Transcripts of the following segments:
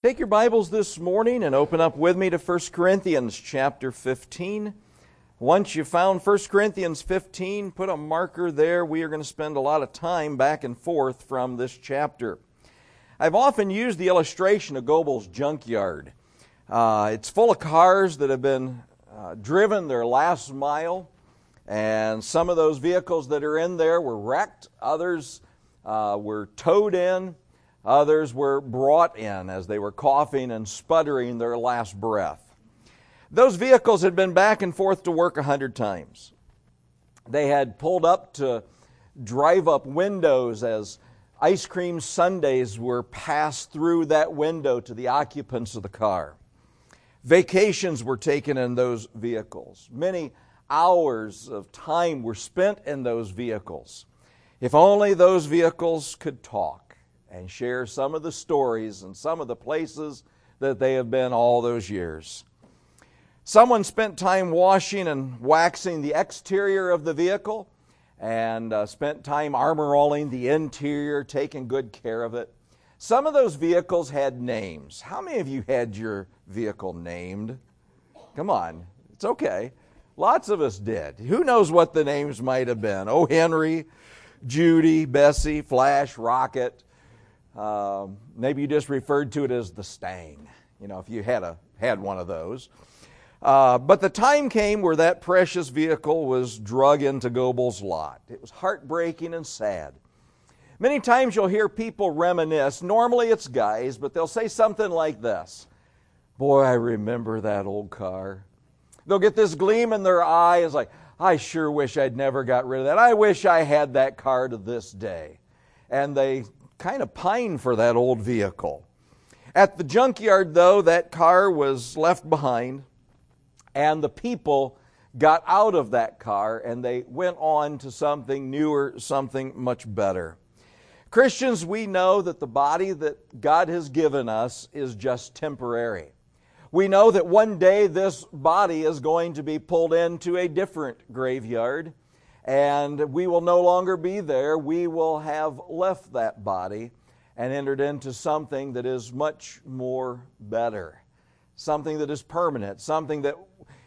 Take your Bibles this morning and open up with me to 1 Corinthians chapter 15. Once you've found 1 Corinthians 15, put a marker there. We are going to spend a lot of time back and forth from this chapter. I've often used the illustration of Goebel's junkyard. It's full of cars that have been driven their last mile, and some of those vehicles that are in there were wrecked. Others were towed in. Others were brought in as they were coughing and sputtering their last breath. Those vehicles had been back and forth to work 100 times. They had pulled up to drive up windows as ice cream sundaes were passed through that window to the occupants of the car. Vacations were taken in those vehicles. Many hours of time were spent in those vehicles. If only those vehicles could talk and share some of the stories and some of the places that they have been all those years. Someone spent time washing and waxing the exterior of the vehicle and spent time armor-rolling the interior, taking good care of it. Some of those vehicles had names. How many of you had your vehicle named? Come on, it's okay. Lots of us did. Who knows what the names might have been? Oh, Henry, Judy, Bessie, Flash, Rocket. Maybe you just referred to it as the Stang, if you had one of those. But the time came where that precious vehicle was drug into Goebel's lot. It was heartbreaking and sad. Many times you'll hear people reminisce. Normally it's guys, but they'll say something like this. Boy, I remember that old car. They'll get this gleam in their eye. It's like, I sure wish I'd never got rid of that. I wish I had that car to this day. And they kind of pine for that old vehicle. At the junkyard, though, that car was left behind, and the people got out of that car, and they went on to something newer, something much better. Christians, we know that the body that God has given us is just temporary. We know that one day this body is going to be pulled into a different graveyard, and we will no longer be there. We will have left that body and entered into something that is much more better, something that is permanent, something that,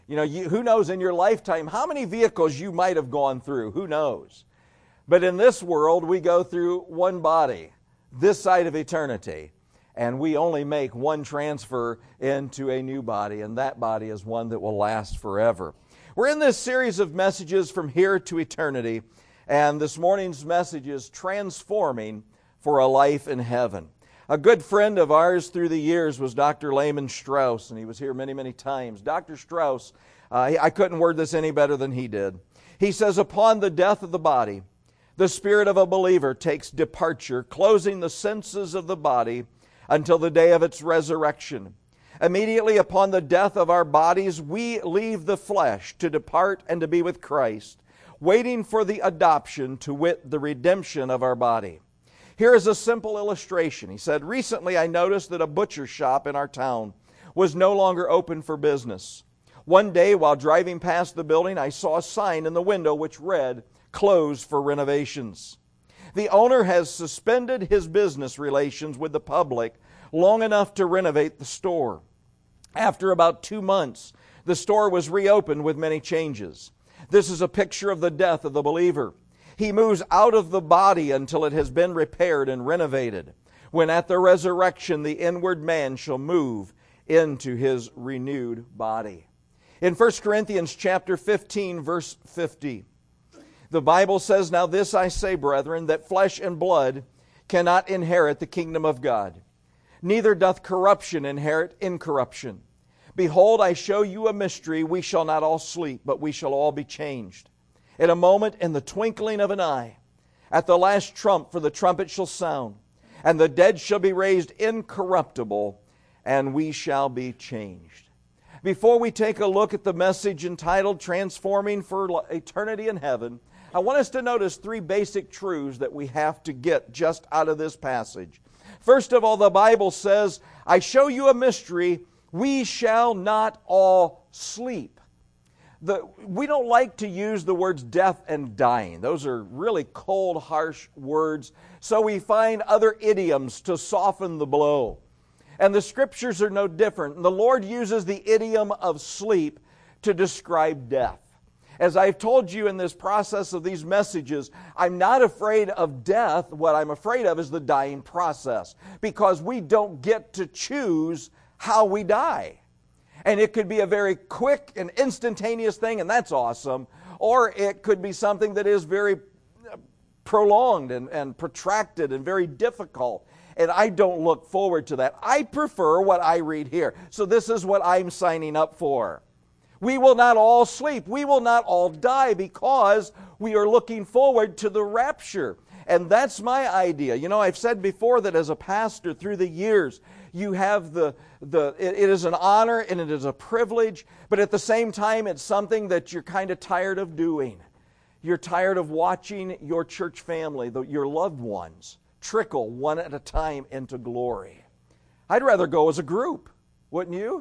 who knows in your lifetime how many vehicles you might have gone through, who knows. But in this world, we go through one body, this side of eternity, and we only make one transfer into a new body, and that body is one that will last forever. We're in this series of messages from here to eternity, and this morning's message is Transforming for a Life in Heaven. A good friend of ours through the years was Dr. Lehman Strauss, and he was here many, many times. Dr. Strauss, I couldn't word this any better than he did. He says, upon the death of the body, the spirit of a believer takes departure, closing the senses of the body until the day of its resurrection. Immediately upon the death of our bodies, we leave the flesh to depart and to be with Christ, waiting for the adoption, to wit, the redemption of our body. Here is a simple illustration. He said, recently I noticed that a butcher shop in our town was no longer open for business. One day while driving past the building, I saw a sign in the window which read, closed for renovations. The owner has suspended his business relations with the public long enough to renovate the store. After about 2 months, the store was reopened with many changes. This is a picture of the death of the believer. He moves out of the body until it has been repaired and renovated, when at the resurrection the inward man shall move into his renewed body. In 1 Corinthians chapter 15, verse 50, the Bible says, now this I say, brethren, that flesh and blood cannot inherit the kingdom of God. Neither doth corruption inherit incorruption. Behold, I show you a mystery. We shall not all sleep, but we shall all be changed. In a moment, in the twinkling of an eye, at the last trump, for the trumpet shall sound, and the dead shall be raised incorruptible, and we shall be changed. Before we take a look at the message entitled Transforming for Eternity in Heaven, I want us to notice 3 basic truths that we have to get just out of this passage. First of all, the Bible says, I show you a mystery, we shall not all sleep. We don't like to use the words death and dying. Those are really cold, harsh words. So we find other idioms to soften the blow. And the Scriptures are no different. The Lord uses the idiom of sleep to describe death. As I've told you in this process of these messages, I'm not afraid of death. What I'm afraid of is the dying process, because we don't get to choose how we die. And it could be a very quick and instantaneous thing, and that's awesome. Or it could be something that is very prolonged and protracted and very difficult. And I don't look forward to that. I prefer what I read here. So this is what I'm signing up for. We will not all sleep. We will not all die, because we are looking forward to the rapture. And that's my idea. You know, I've said before that as a pastor through the years, you have it is an honor and it is a privilege, but at the same time, it's something that you're kind of tired of doing. You're tired of watching your church family, your loved ones, trickle one at a time into glory. I'd rather go as a group, wouldn't you?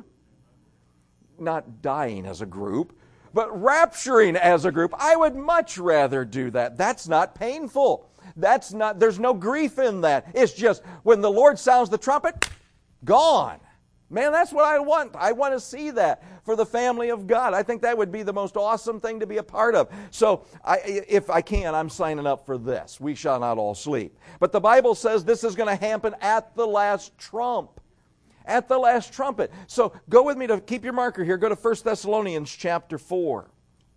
Not dying as a group, but rapturing as a group. I would much rather do that. That's not painful. There's no grief in that. It's just when the Lord sounds the trumpet, gone. Man, that's what I want. I want to see that for the family of God. I think that would be the most awesome thing to be a part of. So if I can, I'm signing up for this. We shall not all sleep. But the Bible says this is going to happen at the last trump. At the last trumpet. So go with me to keep your marker here. Go to 1 Thessalonians chapter 4.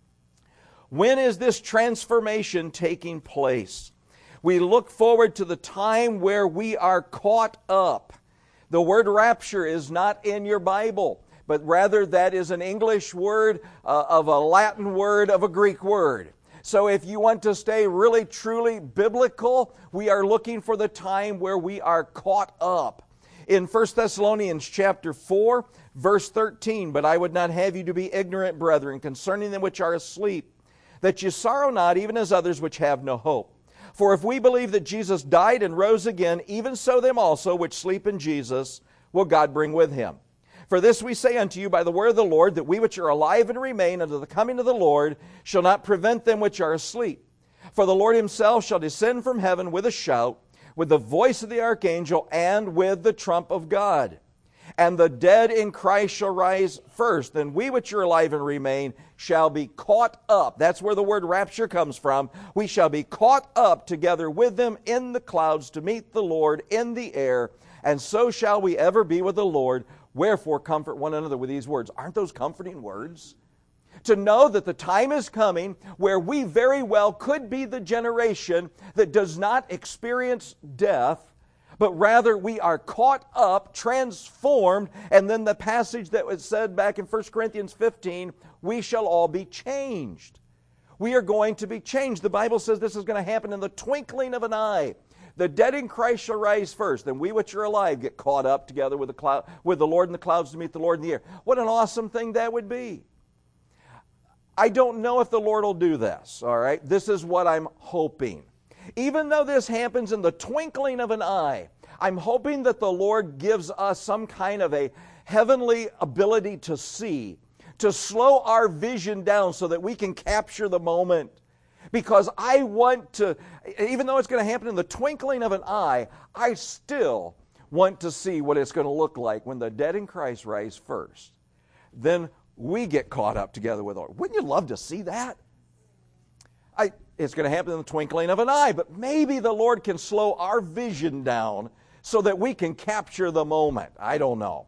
When is this transformation taking place? We look forward to the time where we are caught up. The word rapture is not in your Bible, but rather that is an English word of a Latin word of a Greek word. So if you want to stay really, truly biblical, we are looking for the time where we are caught up. In 1 Thessalonians chapter 4, verse 13, "But I would not have you to be ignorant, brethren, concerning them which are asleep, that ye sorrow not, even as others which have no hope. For if we believe that Jesus died and rose again, even so them also which sleep in Jesus will God bring with him. For this we say unto you by the word of the Lord, that we which are alive and remain unto the coming of the Lord shall not prevent them which are asleep. For the Lord himself shall descend from heaven with a shout, with the voice of the archangel, and with the trump of God. And the dead in Christ shall rise first, and we which are alive and remain shall be caught up." That's where the word rapture comes from. "We shall be caught up together with them in the clouds to meet the Lord in the air, and so shall we ever be with the Lord. Wherefore comfort one another with these words." Aren't those comforting words? To know that the time is coming where we very well could be the generation that does not experience death, but rather we are caught up, transformed, and then the passage that was said back in 1 Corinthians 15, we shall all be changed. We are going to be changed. The Bible says this is going to happen in the twinkling of an eye. The dead in Christ shall rise first, and we which are alive get caught up together with the Lord in the clouds to meet the Lord in the air. What an awesome thing that would be. I don't know if the Lord will do this, all right? This is what I'm hoping. Even though this happens in the twinkling of an eye, I'm hoping that the Lord gives us some kind of a heavenly ability to see, to slow our vision down so that we can capture the moment. Because I want to, even though it's going to happen in the twinkling of an eye, I still want to see what it's going to look like when the dead in Christ rise first. Then we get caught up together with the Lord. Wouldn't you love to see that? It's going to happen in the twinkling of an eye, but maybe the Lord can slow our vision down so that we can capture the moment. I don't know.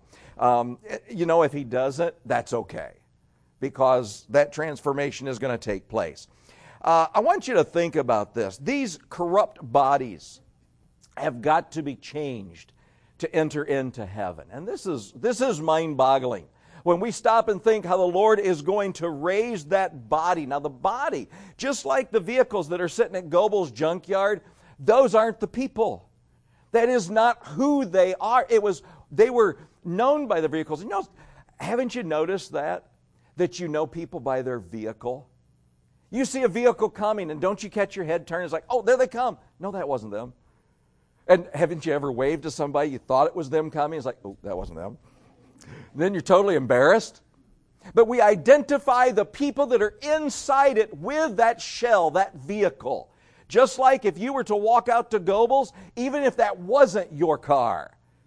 If he doesn't, that's okay, because that transformation is going to take place. I want you to think about this. These corrupt bodies have got to be changed to enter into heaven. And this is mind-boggling. When we stop and think how the Lord is going to raise that body. Now the body, just like the vehicles that are sitting at Goebel's junkyard, those aren't the people. That is not who they are. They were known by the vehicles. Haven't you noticed that you know people by their vehicle? You see a vehicle coming and don't you catch your head turn? It's like, oh, there they come. No, that wasn't them. And haven't you ever waved to somebody you thought it was them coming? It's like, oh, that wasn't them. Then you're totally embarrassed. But we identify the people that are inside it with that shell, that vehicle. Just like if you were to walk out to Goebel's, even if that wasn't your car,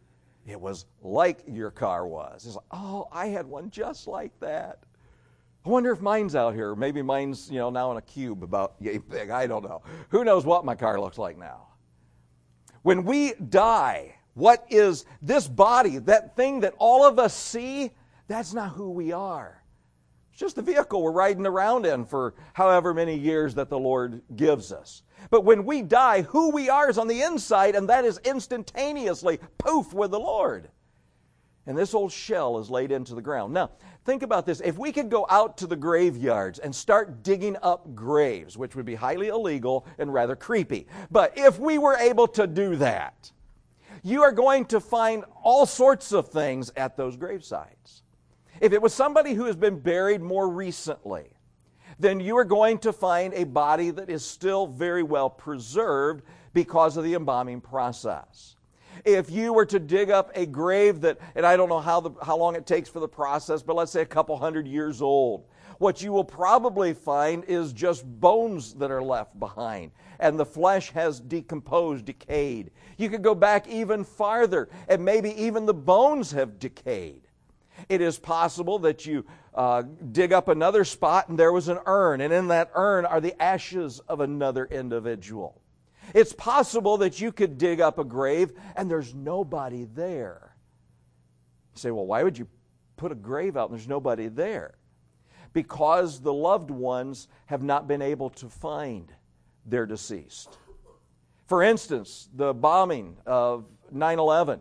It was like your car was. It's like, oh, I had one just like that. I wonder if mine's out here. Maybe mine's, now in a cube about yay big. I don't know. Who knows what my car looks like now? When we die, what is this body, that thing that all of us see? That's not who we are. It's just the vehicle we're riding around in for however many years that the Lord gives us. But when we die, who we are is on the inside, and that is instantaneously poof with the Lord. And this old shell is laid into the ground. Now, think about this. If we could go out to the graveyards and start digging up graves, which would be highly illegal and rather creepy, but if we were able to do that, you are going to find all sorts of things at those gravesites. If it was somebody who has been buried more recently, then you are going to find a body that is still very well preserved because of the embalming process. If you were to dig up a grave that, and I don't know how long it takes for the process, but let's say a couple hundred years old, what you will probably find is just bones that are left behind, and the flesh has decomposed, decayed. You could go back even farther, and maybe even the bones have decayed. It is possible that you dig up another spot and there was an urn, and in that urn are the ashes of another individual. It's possible that you could dig up a grave and there's nobody there. You say, well, why would you put a grave out and there's nobody there? Because the loved ones have not been able to find their deceased. For instance, the bombing of 9/11.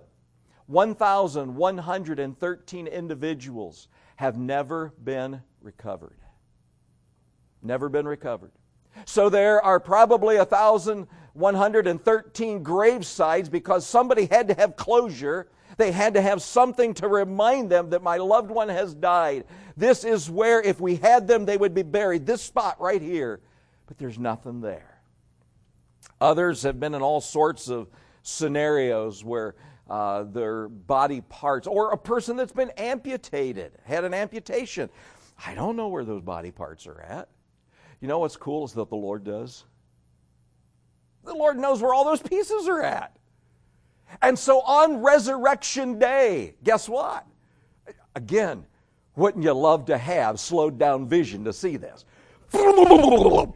1,113 individuals have never been recovered. Never been recovered. So there are probably 1,113 gravesites because somebody had to have closure. They had to have something to remind them that my loved one has died. This is where, if we had them, they would be buried. This spot right here. But there's nothing there. Others have been in all sorts of scenarios where their body parts, or a person that's been amputated, had an amputation. I don't know where those body parts are at. You know what's cool is that the Lord does. The Lord knows where all those pieces are at. And so on Resurrection Day, guess what? Again, wouldn't you love to have slowed down vision to see this? From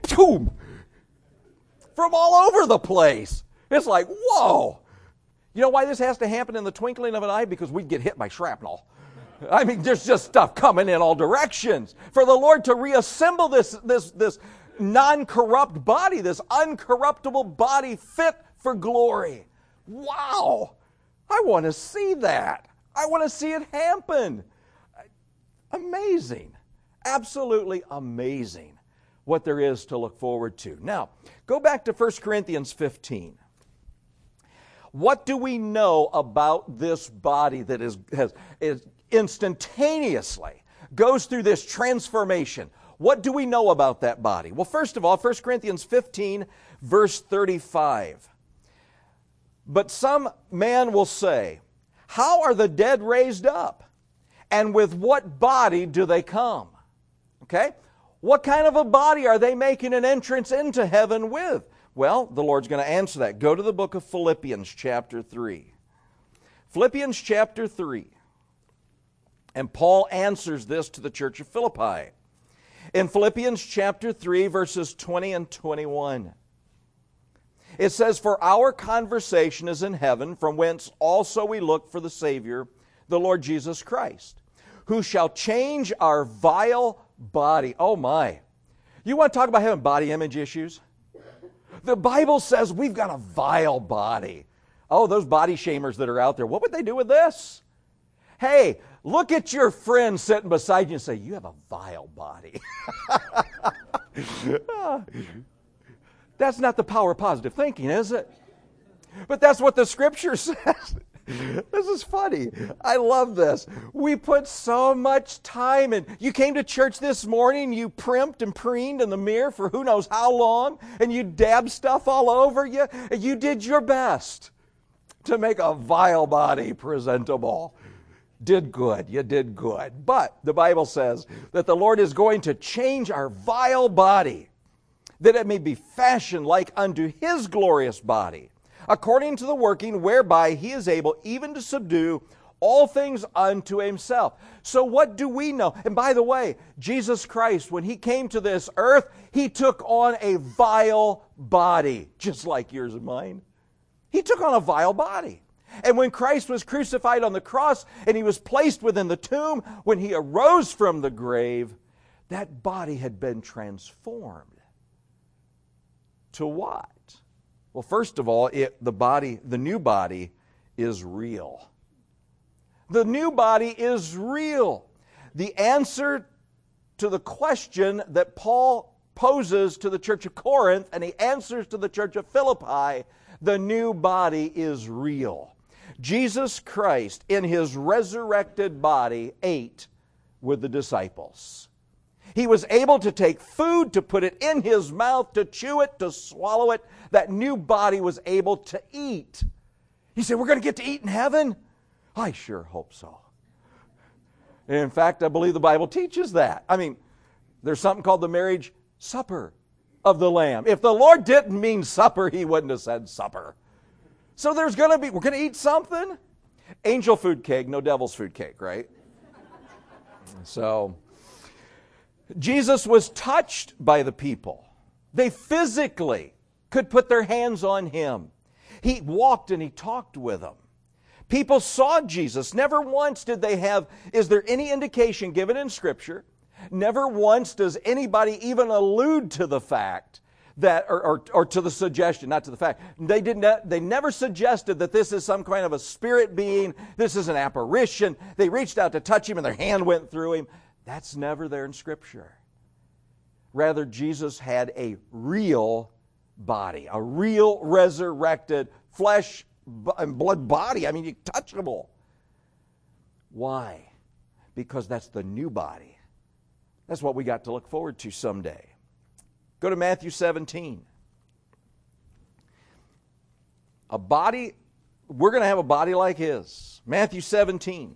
all over the place. It's like, whoa. You know why this has to happen in the twinkling of an eye? Because we'd get hit by shrapnel. I mean, there's just stuff coming in all directions. For the Lord to reassemble this non-corrupt body, this uncorruptible body fit for glory. Wow! I want to see that. I want to see it happen. Amazing. Absolutely amazing what there is to look forward to. Now, go back to 1 Corinthians 15. What do we know about this body that is instantaneously goes through this transformation? What do we know about that body? Well, first of all, 1 Corinthians 15, verse 35. But some man will say, how are the dead raised up? And with what body do they come? Okay? What kind of a body are they making an entrance into heaven with? Well, the Lord's going to answer that. Go to the book of Philippians chapter 3. Philippians chapter 3. And Paul answers this to the church of Philippi. In Philippians chapter 3, verses 20 and 21. It says, for our conversation is in heaven, from whence also we look for the Savior, the Lord Jesus Christ, who shall change our vile body. Oh my. You want to talk about having body image issues? The Bible says we've got a vile body. Oh, those body shamers that are out there, what would they do with this? Hey, look at your friend sitting beside you and say, you have a vile body. That's not the power of positive thinking, is it? But that's what the Scripture says. This is funny. I love this. We put so much time in. You came to church this morning, you primped and preened in the mirror for who knows how long, and you dabbed stuff all over you. You did your best to make a vile body presentable. Did good. You did good. But the Bible says that the Lord is going to change our vile body, that it may be fashioned like unto His glorious body, according to the working whereby he is able even to subdue all things unto himself. So what do we know? And by the way, Jesus Christ, when he came to this earth, he took on a vile body, just like yours and mine. He took on a vile body. And when Christ was crucified on the cross and he was placed within the tomb, when he arose from the grave, that body had been transformed. To what? Well, first of all, the new body is real. The new body is real. The answer to the question that Paul poses to the church of Corinth and he answers to the church of Philippi, the new body is real. Jesus Christ, in his resurrected body, ate with the disciples. He was able to take food, to put it in his mouth, to chew it, to swallow it. That new body was able to eat. He said, we're going to get to eat in heaven? I sure hope so. In fact, I believe the Bible teaches that. I mean, there's something called the marriage supper of the Lamb. If the Lord didn't mean supper, he wouldn't have said supper. So we're going to eat something. Angel food cake, no devil's food cake, right? So, Jesus was touched by the people. They physically could put their hands on him. He walked and he talked with them. People saw Jesus. Never once is there any indication given in Scripture? Never once does anybody even allude to the fact that, or to the suggestion, not to the fact. They never suggested that this is some kind of a spirit being, this is an apparition. They reached out to touch him and their hand went through him. That's never there in Scripture. Rather, Jesus had a real body, a real resurrected flesh and blood body. I mean, touchable. Why? Because that's the new body. That's what we got to look forward to someday. Go to Matthew 17. We're going to have a body like his. Matthew 17.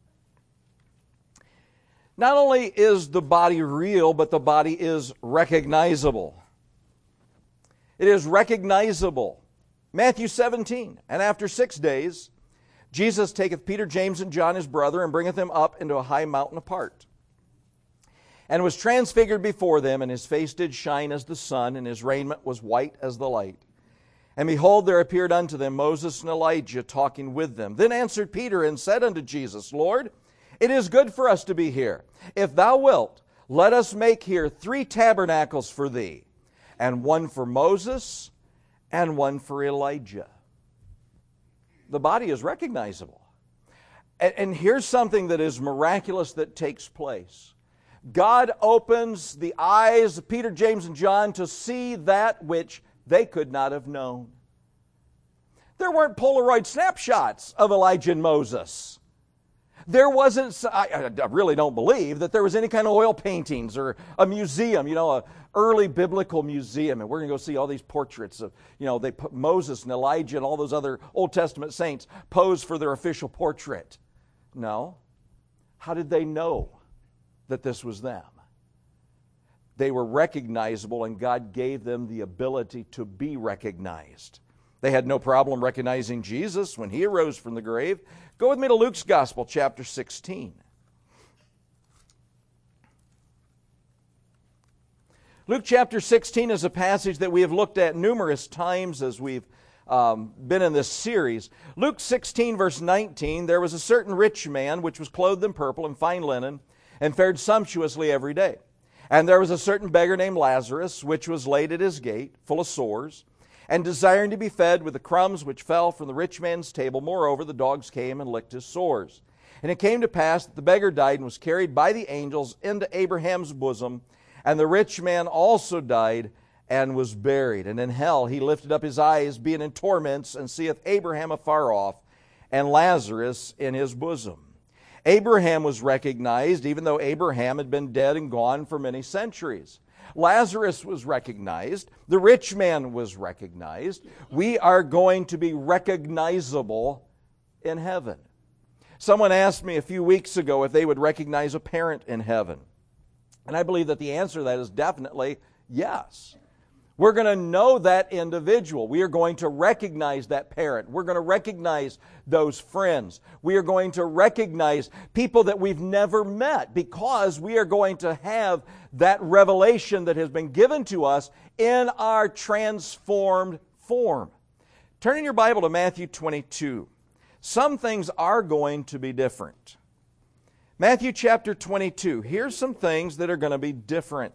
Not only is the body real, but the body is recognizable. It is recognizable. Matthew 17. And after 6 days, Jesus taketh Peter, James, and John his brother, and bringeth them up into a high mountain apart. And was transfigured before them, and his face did shine as the sun, and his raiment was white as the light. And behold, there appeared unto them Moses and Elijah talking with them. Then answered Peter and said unto Jesus, Lord, it is good for us to be here. If thou wilt, let us make here 3 tabernacles for thee, and one for Moses, and one for Elijah. The body is recognizable. And here's something that is miraculous that takes place. God opens the eyes of Peter, James, and John to see that which they could not have known. There weren't Polaroid snapshots of Elijah and Moses. There wasn't, I really don't believe that there was any kind of oil paintings or a museum, an early biblical museum. And we're going to go see all these portraits of, they put Moses and Elijah and all those other Old Testament saints pose for their official portrait. No. How did they know that this was them? They were recognizable, and God gave them the ability to be recognized. They had no problem recognizing Jesus when he arose from the grave. Go with me to Luke's Gospel, chapter 16. Luke chapter 16 is a passage that we have looked at numerous times as we've been in this series. Luke 16, verse 19, there was a certain rich man which was clothed in purple and fine linen, and fared sumptuously every day. And there was a certain beggar named Lazarus, which was laid at his gate, full of sores, and desiring to be fed with the crumbs which fell from the rich man's table. Moreover, the dogs came and licked his sores. And it came to pass that the beggar died and was carried by the angels into Abraham's bosom. And the rich man also died and was buried. And in hell he lifted up his eyes, being in torments, and seeth Abraham afar off, and Lazarus in his bosom. Abraham was recognized, even though Abraham had been dead and gone for many centuries. Lazarus was recognized. The rich man was recognized. We are going to be recognizable in heaven. Someone asked me a few weeks ago if they would recognize a parent in heaven. And I believe that the answer to that is definitely yes. We're going to know that individual. We are going to recognize that parent. We're going to recognize those friends. We are going to recognize people that we've never met because we are going to have that revelation that has been given to us in our transformed form. Turn in your Bible to Matthew 22. Some things are going to be different. Matthew chapter 22. Here's some things that are going to be different.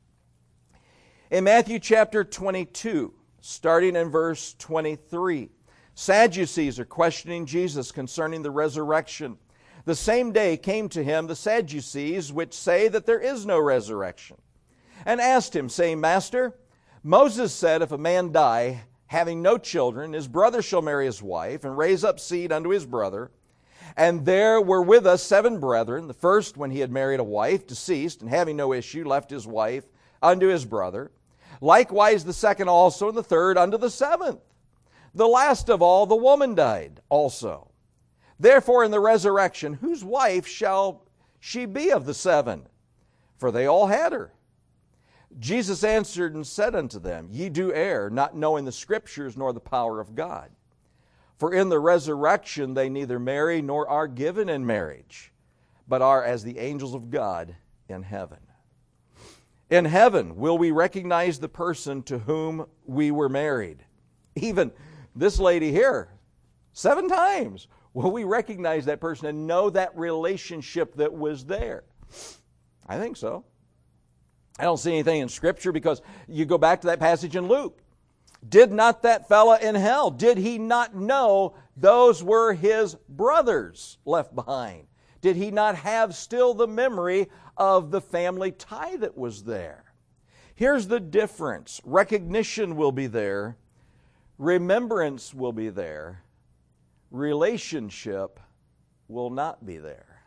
In Matthew chapter 22, starting in verse 23, Sadducees are questioning Jesus concerning the resurrection. The same day came to him the Sadducees, which say that there is no resurrection, and asked him, saying, Master, Moses said, if a man die, having no children, his brother shall marry his wife, and raise up seed unto his brother. And there were with us 7 brethren. The first, when he had married a wife, deceased, and having no issue, left his wife unto his brother. Likewise the second also, and the third unto the 7th. The last of all, the woman died also. Therefore in the resurrection, whose wife shall she be of the 7? For they all had her. Jesus answered and said unto them, Ye do err, not knowing the Scriptures nor the power of God. For in the resurrection they neither marry nor are given in marriage, but are as the angels of God in heaven. In heaven will we recognize the person to whom we were married. Even this lady here, 7 times will we recognize that person and know that relationship that was there. I think so. I don't see anything in Scripture because you go back to that passage in Luke. Did not that fella in hell, did he not know those were his brothers left behind? Did he not have still the memory of the family tie that was there? Here's the difference. Recognition will be there. Remembrance will be there. Relationship will not be there.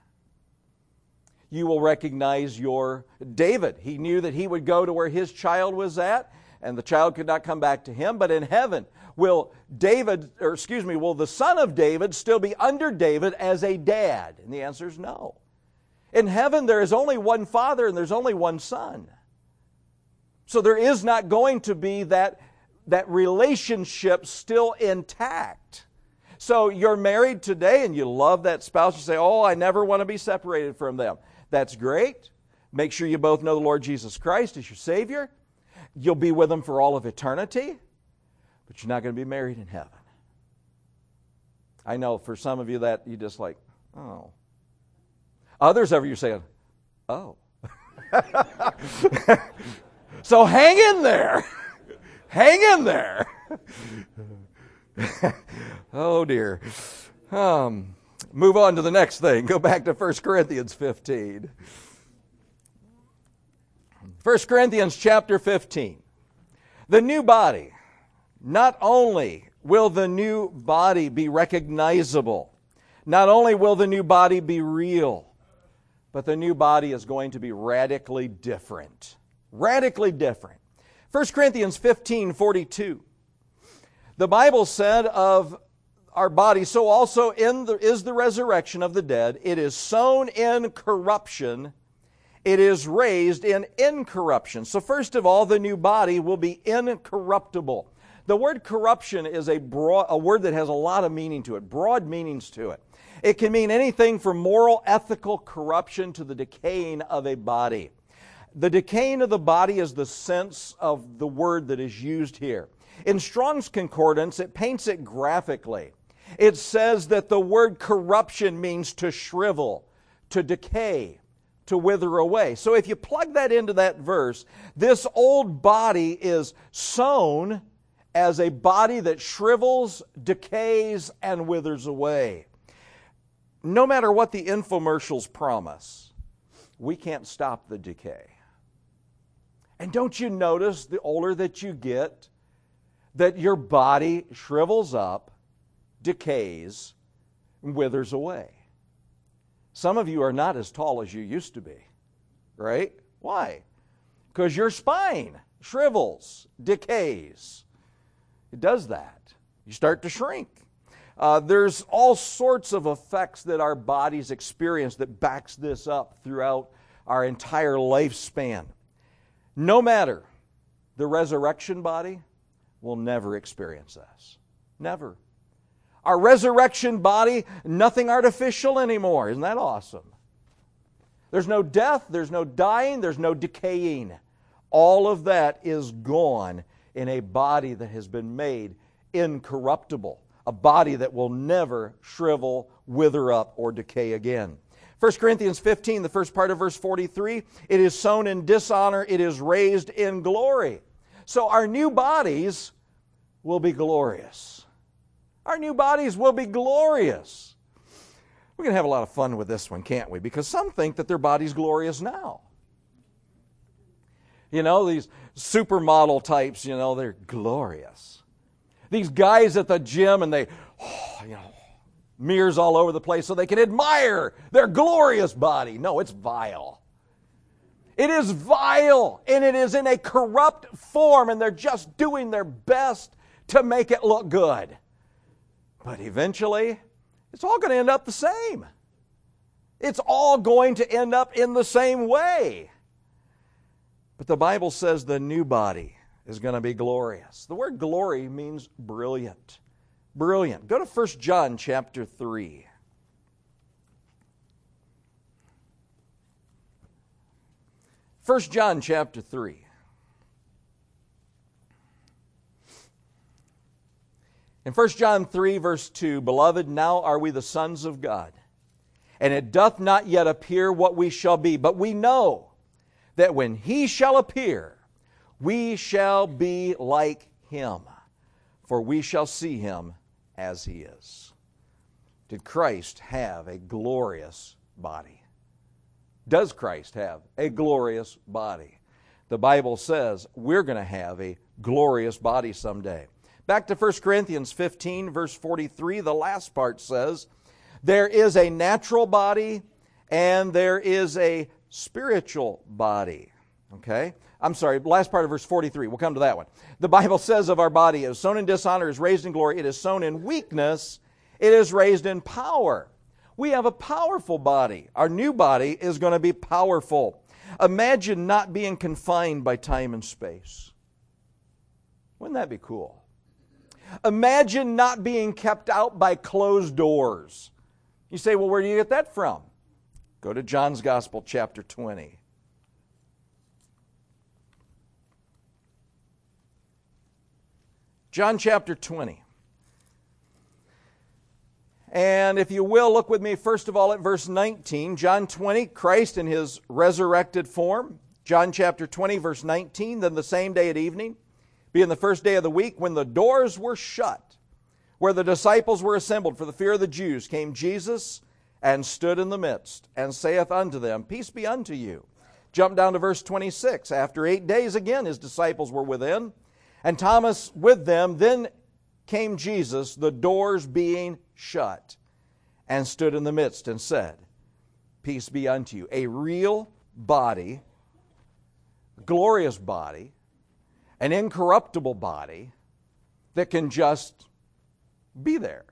You will recognize your David. He knew that he would go to where his child was at, and the child could not come back to him. But in heaven, will the son of David still be under David as a dad? And the answer is no. In heaven, there is only one Father and there's only one Son. So there is not going to be that relationship still intact. So you're married today and you love that spouse. You say, oh, I never want to be separated from them. That's great. Make sure you both know the Lord Jesus Christ as your Savior. You'll be with them for all of eternity, but you're not going to be married in heaven. I know for some of you that you just like, oh. Others of you are saying, oh. So hang in there. Hang in there. Oh dear. Move on to the next thing. Go back to 1 Corinthians 15. 1 Corinthians chapter 15. The new body. Not only will the new body be recognizable, not only will the new body be real, but the new body is going to be radically different. Radically different. 1 Corinthians 15:42. The Bible said of our body, so also is the resurrection of the dead. It is sown in corruption. It is raised in incorruption. So first of all, the new body will be incorruptible. The word corruption is a word that has a lot of meaning to it, broad meanings to it. It can mean anything from moral, ethical corruption to the decaying of a body. The decaying of the body is the sense of the word that is used here. In Strong's Concordance, it paints it graphically. It says that the word corruption means to shrivel, to decay, to wither away. So if you plug that into that verse, this old body is sown as a body that shrivels, decays, and withers away. No matter what the infomercials promise, we can't stop the decay. And don't you notice the older that you get, that your body shrivels up, decays, and withers away? Some of you are not as tall as you used to be, right? Why? Because your spine shrivels, decays. It does that. You start to shrink. There's all sorts of effects that our bodies experience that backs this up throughout our entire lifespan. No matter the resurrection body will never experience this. Never. Our resurrection body, nothing artificial anymore. Isn't that awesome? There's no death, there's no dying, there's no decaying. All of that is gone in a body that has been made incorruptible, a body that will never shrivel, wither up, or decay again. 1 Corinthians 15, the first part of verse 43, it is sown in dishonor, it is raised in glory. So our new bodies will be glorious. Our new bodies will be glorious. We're going to have a lot of fun with this one, can't we? Because some think that their body's glorious now. You know, these supermodel types, you know, they're glorious. These guys at the gym and they, mirrors all over the place so they can admire their glorious body. No, it's vile. It is vile, and it is in a corrupt form, and they're just doing their best to make it look good. But eventually, it's all going to end up the same. It's all going to end up in the same way. But the Bible says the new body is going to be glorious. The word glory means brilliant. Brilliant. Go to 1 John chapter 3. 1 John chapter 3. In 1 John 3, verse 2, Beloved, now are we the sons of God, and it doth not yet appear what we shall be, but we know that when He shall appear, we shall be like Him, for we shall see Him as He is. Did Christ have a glorious body? Does Christ have a glorious body? The Bible says we're going to have a glorious body someday. Back to 1 Corinthians 15, verse 43, the last part says, there is a natural body and there is a spiritual body. Okay? I'm sorry, last part of verse 43. We'll come to that one. The Bible says of our body, it is sown in dishonor, is raised in glory. It is sown in weakness, it is raised in power. We have a powerful body. Our new body is going to be powerful. Imagine not being confined by time and space. Wouldn't that be cool? Imagine not being kept out by closed doors. You say, well, where do you get that from? Go to John's Gospel, chapter 20. John chapter 20. And if you will, look with me first of all at verse 19. John 20, Christ in His resurrected form. John chapter 20, verse 19. Then the same day at evening, being the first day of the week, when the doors were shut, where the disciples were assembled for the fear of the Jews, came Jesus and stood in the midst, and saith unto them, Peace be unto you. Jump down to verse 26. After 8 days again His disciples were within, and Thomas with them. Then came Jesus, the doors being shut, and stood in the midst, and said, Peace be unto you. A real body, a glorious body, an incorruptible body that can just be there.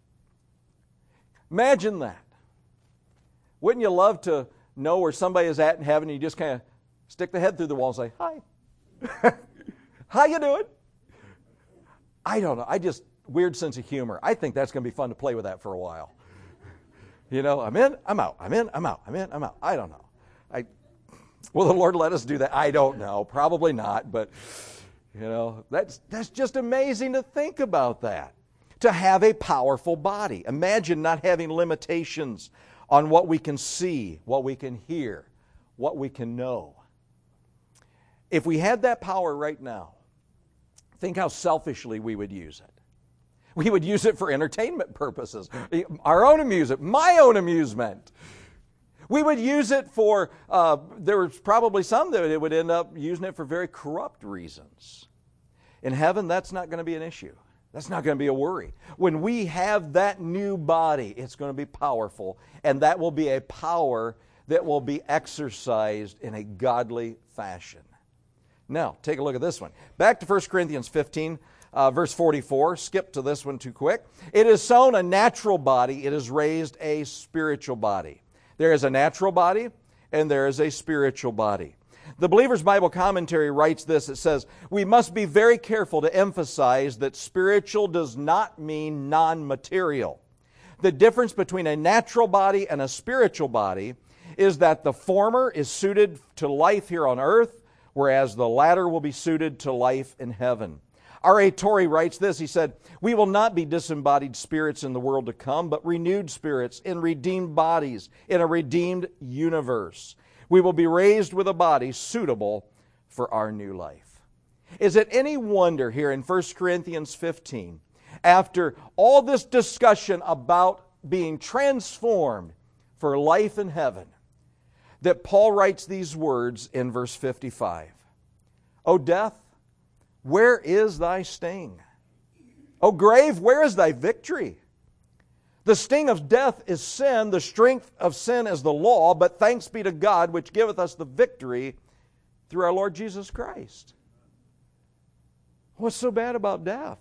Imagine that. Wouldn't you love to know where somebody is at in heaven and you just kind of stick the head through the wall and say, Hi. How you doing? I don't know. Weird sense of humor. I think that's going to be fun to play with that for a while. You know, I'm in, I'm out. I'm in, I'm out. I'm in, I'm out. I don't know. Will the Lord let us do that? I don't know. Probably not, but you know, that's just amazing to think about that. To have a powerful body. Imagine not having limitations on what we can see, what we can hear, what we can know. If we had that power right now, think how selfishly we would use it. We would use it for entertainment purposes, our own amusement, my own amusement. We would use it for, there was probably some that it would end up using it for very corrupt reasons. In heaven, that's not going to be an issue. That's not going to be a worry. When we have that new body, it's going to be powerful, and that will be a power that will be exercised in a godly fashion. Now, take a look at this one. Back to 1 Corinthians 15, verse 44. Skip to this one too quick. It is sown a natural body, it is raised a spiritual body. There is a natural body, and there is a spiritual body. The Believer's Bible Commentary writes this. It says, "We must be very careful to emphasize that spiritual does not mean non-material. The difference between a natural body and a spiritual body is that the former is suited to life here on earth, whereas the latter will be suited to life in heaven." R.A. Torrey writes this. He said, "We will not be disembodied spirits in the world to come, but renewed spirits in redeemed bodies in a redeemed universe. We will be raised with a body suitable for our new life." Is it any wonder here in 1 Corinthians 15, after all this discussion about being transformed for life in heaven, that Paul writes these words in verse 55? "O death, where is thy sting? O grave, where is thy victory? The sting of death is sin, the strength of sin is the law, but thanks be to God which giveth us the victory through our Lord Jesus Christ." What's so bad about death?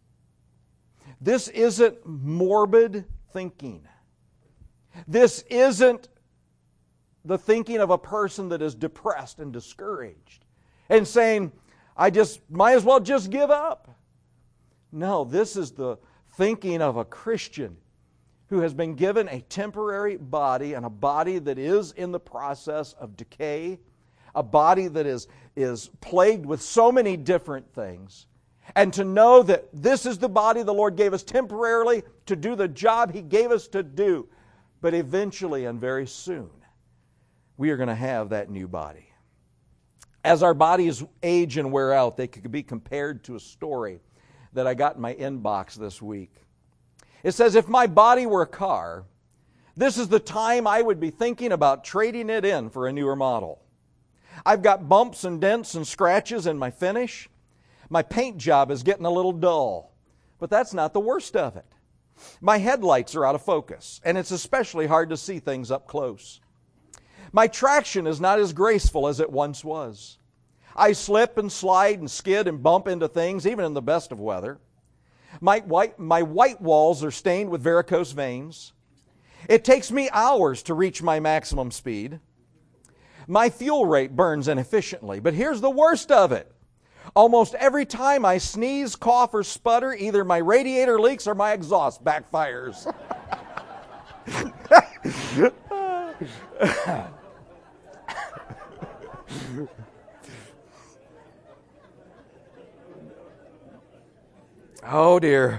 This isn't morbid thinking. This isn't the thinking of a person that is depressed and discouraged and saying, "I just might as well just give up." No, this is the thinking of a Christian who has been given a temporary body, and a body that is in the process of decay, a body that is plagued with so many different things. And to know that this is the body the Lord gave us temporarily to do the job He gave us to do, but eventually and very soon, we are going to have that new body. As our bodies age and wear out, they could be compared to a story that I got in my inbox this week. It says, "If my body were a car, this is the time I would be thinking about trading it in for a newer model. I've got bumps and dents and scratches in my finish. My paint job is getting a little dull, but that's not the worst of it. My headlights are out of focus, and it's especially hard to see things up close. My traction is not as graceful as it once was. I slip and slide and skid and bump into things, even in the best of weather. My white walls are stained with varicose veins. It takes me hours to reach my maximum speed. My fuel rate burns inefficiently, but here's the worst of it. Almost every time I sneeze, cough, or sputter, either my radiator leaks or my exhaust backfires." Oh dear.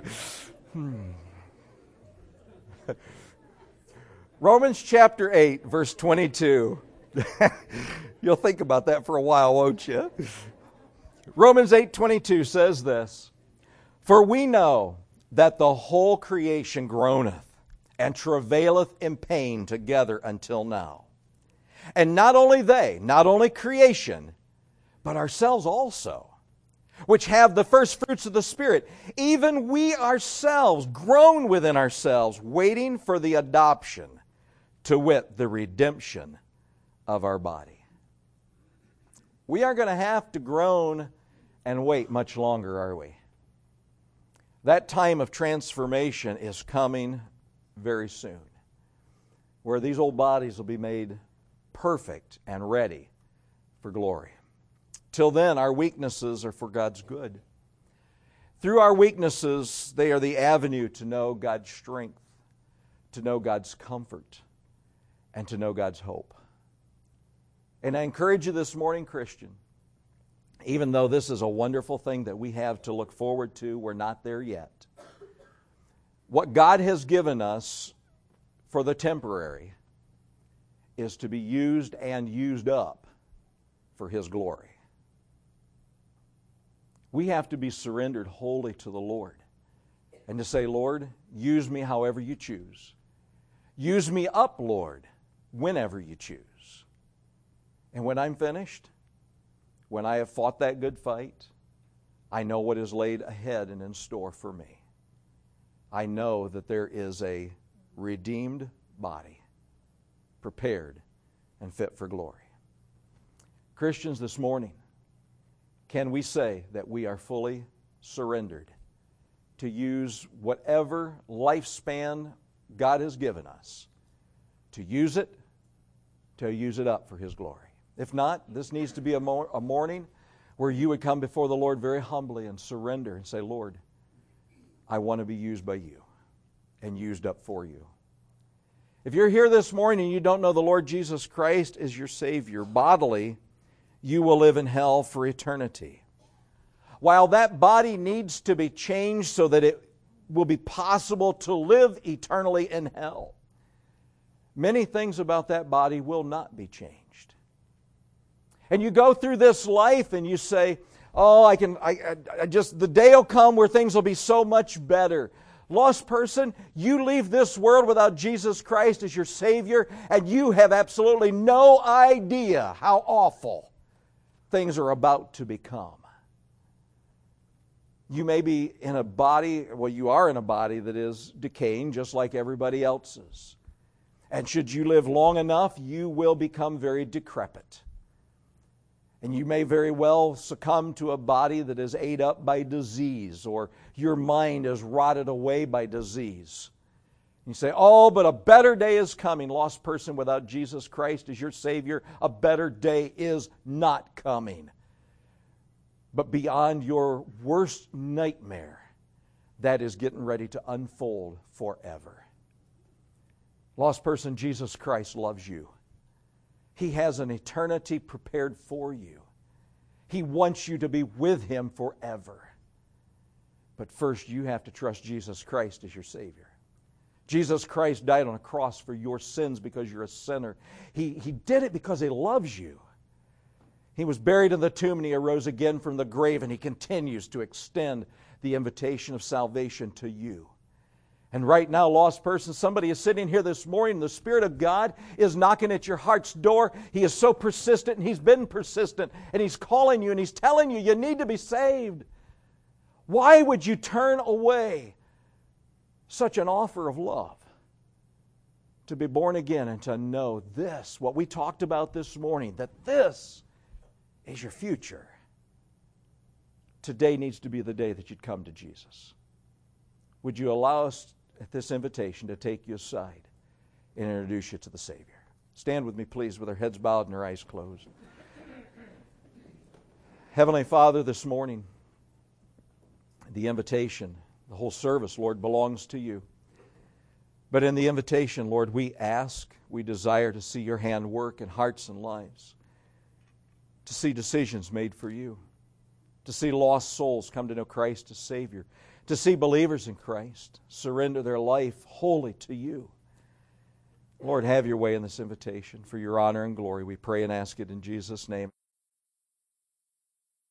Romans chapter 8, verse 22. You'll think about that for a while, won't you? Romans 8:22 says this, "For we know that the whole creation groaneth and travaileth in pain together until now. And not only creation, but ourselves also, which have the first fruits of the Spirit, even we ourselves groan within ourselves, waiting for the adoption, to wit, the redemption of our body." We aren't going to have to groan and wait much longer, are we? That time of transformation is coming very soon, where these old bodies will be made perfect and ready for glory. Till then, our weaknesses are for God's good. Through our weaknesses, they are the avenue to know God's strength, to know God's comfort, and to know God's hope. And I encourage you this morning, Christian, even though this is a wonderful thing that we have to look forward to, we're not there yet. What God has given us for the temporary is to be used and used up for His glory. We have to be surrendered wholly to the Lord and to say, "Lord, use me however you choose. Use me up, Lord, whenever you choose. And when I'm finished, when I have fought that good fight, I know what is laid ahead and in store for me. I know that there is a redeemed body, prepared and fit for glory." Christians, this morning, can we say that we are fully surrendered to use whatever lifespan God has given us, to use it up for His glory? If not, this needs to be a morning where you would come before the Lord very humbly and surrender and say, Lord, I want to be used by you and used up for you. If you're here this morning and you don't know the Lord Jesus Christ as your Savior, bodily, you will live in hell for eternity. While that body needs to be changed so that it will be possible to live eternally in hell, many things about that body will not be changed. And you go through this life and you say, oh, the day will come where things will be so much better. Lost person, you leave this world without Jesus Christ as your Savior, and you have absolutely no idea how awful things are about to become. You may be in a body, you are in a body that is decaying just like everybody else's. And should you live long enough, you will become very decrepit. And you may very well succumb to a body that is ate up by disease, or your mind is rotted away by disease. You say, oh, but a better day is coming. Lost person, without Jesus Christ as your Savior, a better day is not coming. But beyond your worst nightmare, that is getting ready to unfold forever. Lost person, Jesus Christ loves you. He has an eternity prepared for you. He wants you to be with Him forever. But first, you have to trust Jesus Christ as your Savior. Jesus Christ died on a cross for your sins because you're a sinner. He did it because He loves you. He was buried in the tomb and He arose again from the grave, and He continues to extend the invitation of salvation to you. And right now, lost person, somebody is sitting here this morning, the Spirit of God is knocking at your heart's door. He is so persistent, and He's been persistent, and He's calling you, and He's telling you, you need to be saved. Why would you turn away such an offer of love? To be born again and to know this, what we talked about this morning, that this is your future. Today needs to be the day that you'd come to Jesus. Would you allow us at this invitation to take you aside and introduce you to the Savior? Stand with me, please, with our heads bowed and our eyes closed. Heavenly Father, this morning, the invitation, the whole service, Lord, belongs to you. But in the invitation, Lord, we ask, we desire to see your hand work in hearts and lives, to see decisions made for you, to see lost souls come to know Christ as Savior, to see believers in Christ surrender their life wholly to you. Lord, have your way in this invitation. For your honor and glory, we pray and ask it in Jesus' name.